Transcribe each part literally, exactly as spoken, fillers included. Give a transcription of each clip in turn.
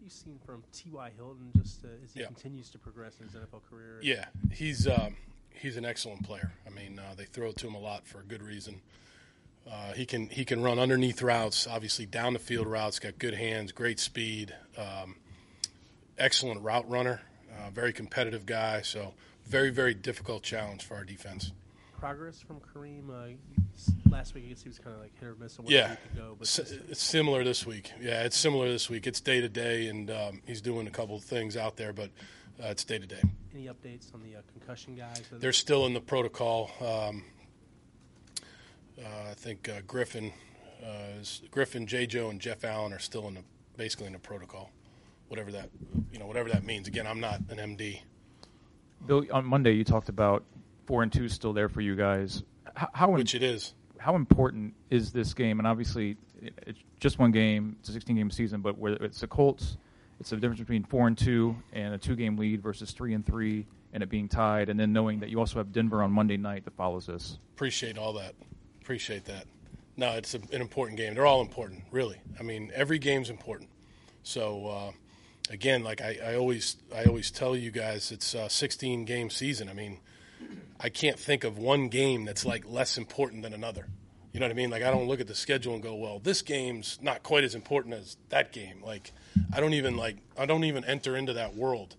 you seen from T Y. Hilton just uh, as he yeah. continues to progress in his N F L career? Yeah, he's um, he's an excellent player. I mean, uh, they throw it to him a lot for a good reason. Uh, he can he can run underneath routes, obviously down the field routes. Got good hands, great speed, um, excellent route runner, uh, very competitive guy. So very very difficult challenge for our defense. Progress from Kareem. Uh, last week, I guess he was kind of like hit or miss on what yeah, he could go. But S- it's similar this week. Yeah, it's similar this week. It's day to day, and um, he's doing a couple of things out there, but uh, it's day to day. Any updates on the uh, concussion guys? They're still in the protocol. Um, uh, I think uh, Griffin, uh, is, Griffin, J. Joe, and Jeff Allen are still in the basically in the protocol, whatever that you know whatever that means. Again, I'm not an M D. Bill, on Monday you talked about four and two still there for you guys. How, how Which it is. How important is this game? And obviously, it's just one game. It's a sixteen-game season, but where it's the Colts, it's the difference between four and two and a two-game lead versus three and three, and it being tied, and then knowing that you also have Denver on Monday night that follows this. Appreciate all that. Appreciate that. No, it's a, an important game. They're all important, really. I mean, every game's important. So, uh, again, like I, I always, I always tell you guys, it's a sixteen-game season. I mean, I can't think of one game that's like less important than another. You know what I mean? Like I don't look at the schedule and go, well, this game's not quite as important as that game. Like I don't even like I don't even enter into that world.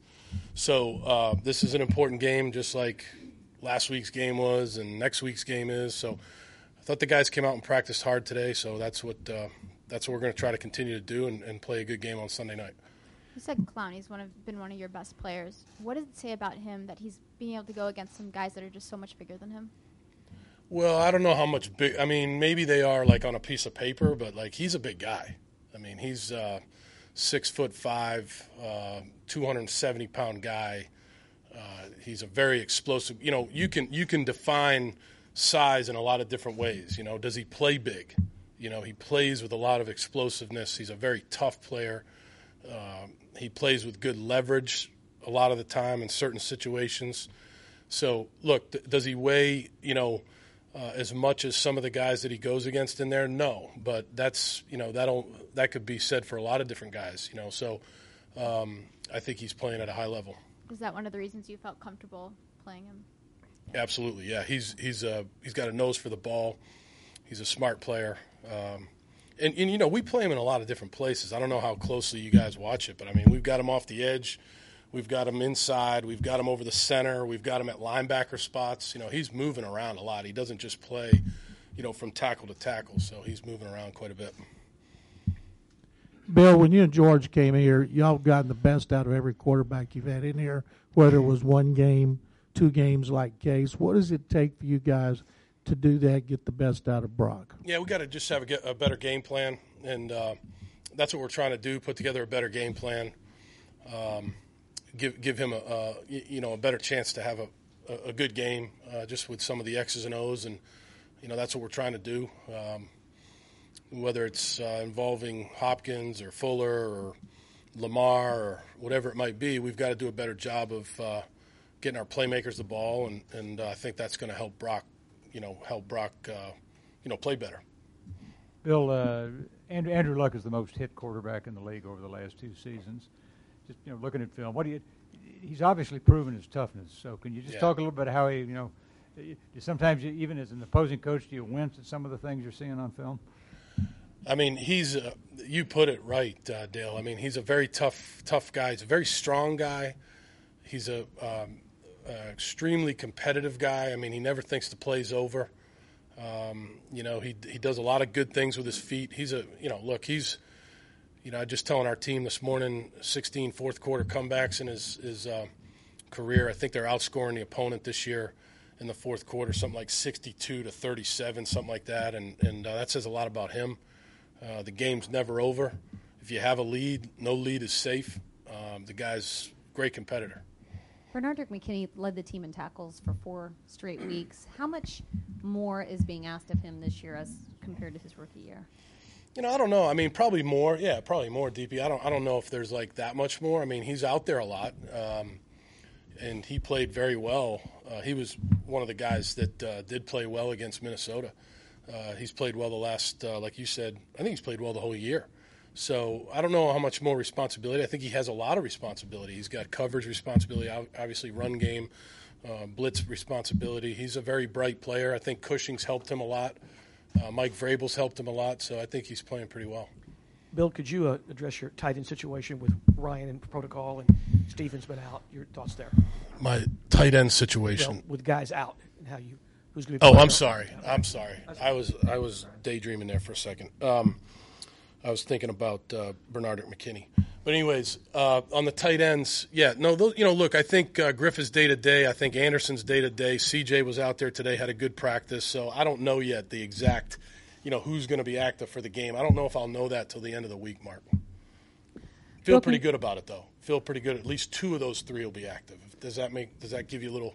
So uh, this is an important game, just like last week's game was and next week's game is. So I thought the guys came out and practiced hard today. So that's what uh, that's what we're going to try to continue to do and, and play a good game on Sunday night. You said Clowney's one of, been one of your best players. What does it say about him that he's being able to go against some guys that are just so much bigger than him? Well, I don't know how much big. I mean, maybe they are like on a piece of paper, but like he's a big guy. I mean, he's uh, six foot five, uh, two hundred seventy pound guy. Uh, he's a very explosive. You know, you can you can define size in a lot of different ways. You know, does he play big? You know, he plays with a lot of explosiveness. He's a very tough player. Uh, he plays with good leverage a lot of the time in certain situations. So, look, th- does he weigh, you know, uh, as much as some of the guys that he goes against in there? No, but that's, you know, that'll that could be said for a lot of different guys, you know. So, um, I think he's playing at a high level. Is that one of the reasons you felt comfortable playing him? Yeah. Absolutely, yeah. He's he's uh, he's got a nose for the ball. He's a smart player. Um, And, and, you know, we play him in a lot of different places. I don't know how closely you guys watch it, but, I mean, we've got him off the edge. We've got him inside. We've got him over the center. We've got him at linebacker spots. You know, he's moving around a lot. He doesn't just play, you know, from tackle to tackle, so he's moving around quite a bit. Bill, when you and George came here, y'all have gotten the best out of every quarterback you've had in here, whether it was one game, two games like Case. What does it take for you guys to do that, get the best out of Brock? Yeah, we got to just have a, a better game plan, and uh, that's what we're trying to do, put together a better game plan, um, give give him a, a you know a better chance to have a, a good game uh, just with some of the X's and O's, and you know that's what we're trying to do, um, whether it's uh, involving Hopkins or Fuller or Lamar or whatever it might be. We've got to do a better job of uh, getting our playmakers the ball, and, and uh, I think that's going to help Brock you know, help Brock, uh, you know, play better. Bill, uh, Andrew, Andrew Luck is the most hit quarterback in the league over the last two seasons. Just, you know, looking at film, what do you, he's obviously proven his toughness. So can you just yeah. talk a little bit how he, you know, sometimes you, even as an opposing coach, do you wince at some of the things you're seeing on film? I mean, he's, uh, you put it right, uh, Dale. I mean, he's a very tough, tough guy. He's a very strong guy. He's a, um, Uh, extremely competitive guy. I mean, he never thinks the play's over. Um, you know, he he does a lot of good things with his feet. He's a, you know, look, he's, you know, I just telling our team this morning, sixteen fourth quarter comebacks in his his uh, career. I think they're outscoring the opponent this year in the fourth quarter, something like sixty-two to thirty-seven, something like that. And and uh, that says a lot about him. Uh, the game's never over. If you have a lead, no lead is safe. Um, the guy's a great competitor. Bernardrick McKinney led the team in tackles for four straight weeks. How much more is being asked of him this year as compared to his rookie year? You know, I don't know. I mean, probably more. Yeah, probably more, D P. I don't. I don't know if there's like that much more. I mean, he's out there a lot, um, and he played very well. Uh, he was one of the guys that uh, did play well against Minnesota. Uh, he's played well the last, uh, like you said. I think he's played well the whole year. So I don't know how much more responsibility. I think he has a lot of responsibility. He's got coverage responsibility, obviously run game, uh, blitz responsibility. He's a very bright player. I think Cushing's helped him a lot. Uh, Mike Vrabel's helped him a lot, so I think he's playing pretty well. Bill, could you uh, address your tight end situation with Ryan in protocol and Stephen's been out? Your thoughts there? My tight end situation. Well, with guys out and how you who's going to be. Oh, I'm playing? sorry. I'm sorry. I was I was daydreaming there for a second. Um, I was thinking about uh, Bernard McKinney. But anyways, uh, on the tight ends, yeah, no, those, you know, look, I think uh, Griff is day to day. I think Anderson's day to day. C J was out there today, had a good practice. So I don't know yet the exact, you know, who's going to be active for the game. I don't know if I'll know that till the end of the week, Mark. Feel pretty good about it though. Feel pretty good. At least two of those three will be active. Does that make? Does that give you a little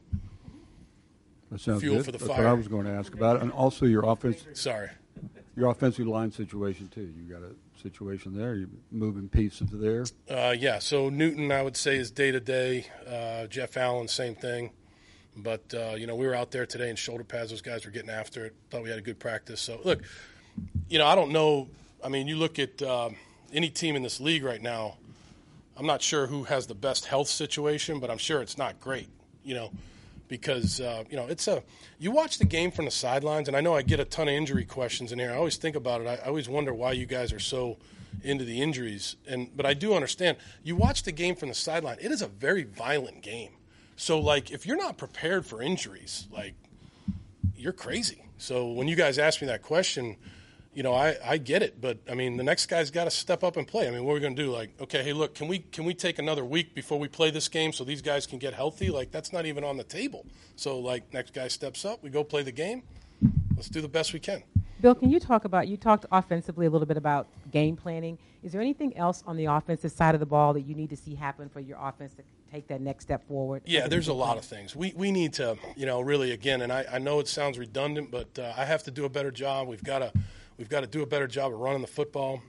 that sounds fuel good. for the That's fire? what I was going to ask about, and also your offense. Sorry. Your offensive line situation too. You got a situation there. You're moving pieces there. Uh, yeah. So Newton, I would say, is day to day. Jeff Allen, same thing. But uh, you know, we were out there today in shoulder pads. Those guys were getting after it. Thought we had a good practice. So look, you know, I don't know. I mean, you look at uh, any team in this league right now. I'm not sure who has the best health situation, but I'm sure it's not great. You know. Because, uh, you know, it's a – you watch the game from the sidelines, and I know I get a ton of injury questions in here. I always think about it. I, I always wonder why you guys are so into the injuries. And But I do understand. You watch the game from the sideline. It is a very violent game. So, like, if you're not prepared for injuries, like, you're crazy. So when you guys ask me that question – you know, I, I get it, but, I mean, the next guy's got to step up and play. I mean, what are we going to do? Like, okay, hey, look, can we can we take another week before we play this game so these guys can get healthy? Like, that's not even on the table. So, like, next guy steps up, we go play the game. Let's do the best we can. Bill, can you talk about, you talked offensively a little bit about game planning. Is there anything else on the offensive side of the ball that you need to see happen for your offense to take that next step forward? Yeah, there's a lot of things. We we need to, you know, really, again, and I, I know it sounds redundant, but uh, I have to do a better job. We've got to – We've got to do a better job of running the football.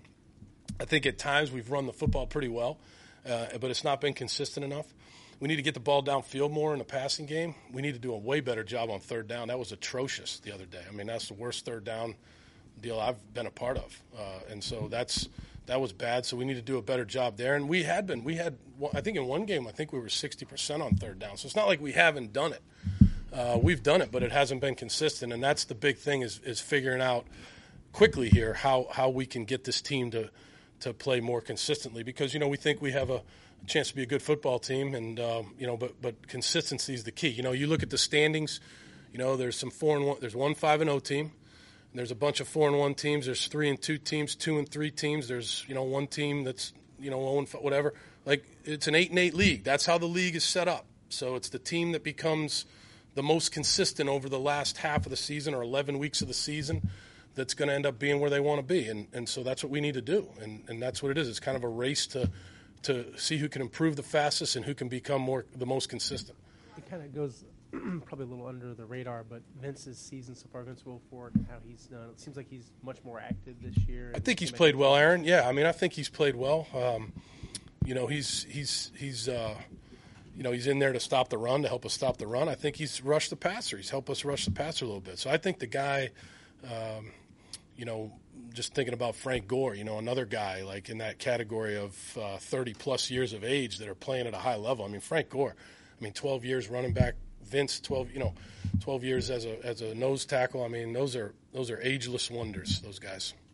I think at times we've run the football pretty well, uh, but it's not been consistent enough. We need to get the ball downfield more in the passing game. We need to do a way better job on third down. That was atrocious the other day. I mean, that's the worst third down deal I've been a part of, uh, and so that's that was bad. So we need to do a better job there. And we had been. We had. I think in one game, I think we were sixty percent on third down. So it's not like we haven't done it. Uh, we've done it, but it hasn't been consistent, and that's the big thing is is figuring out quickly here how, how we can get this team to to play more consistently, because you know we think we have a chance to be a good football team, and um, you know but but consistency is the key. You know, you look at the standings, you know there's some four and one, there's one five and oh team, and there's a bunch of four and one teams. There's three and two teams, two and three teams. There's you know one team that's you know oh and five, whatever. Like it's an eight and eight league. That's how the league is set up. So it's the team that becomes the most consistent over the last half of the season or eleven weeks of the season that's going to end up being where they want to be. And and so that's what we need to do. And and that's what it is. It's kind of a race to to see who can improve the fastest and who can become more the most consistent. It kind of goes probably a little under the radar, but Vince's season so far against Will Ford and how he's done. It seems like he's much more active this year. I think he's played well, Aaron. Yeah, I mean, I think he's played well. Um, you know, he's he's he's uh, you know he's in there to stop the run, to help us stop the run. I think he's rushed the passer. He's helped us rush the passer a little bit. So I think the guy. Um, You know, just thinking about Frank Gore, you know, another guy like in that category of uh, thirty-plus years of age that are playing at a high level. I mean, Frank Gore, I mean, twelve years running back. Vince, twelve, you know, twelve years as a as a nose tackle. I mean, those are those are ageless wonders. Those guys.